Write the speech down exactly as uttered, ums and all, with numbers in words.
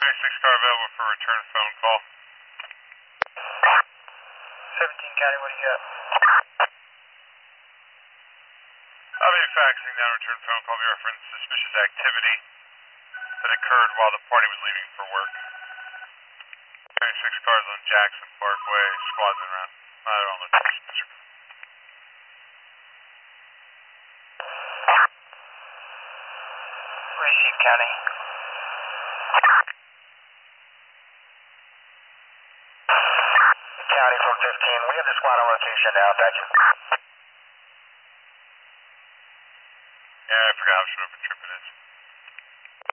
twenty-six car available for return phone call. seventeen County, what do you got? I'll be faxing that return phone call. We reference suspicious activity that occurred while the party was leaving for work. twenty-six cars on Jackson Parkway, squads around. I don't know. Receive County. County four fifteen, we have the squad on location now, thank you. Yeah, I forgot how short of a trip it is.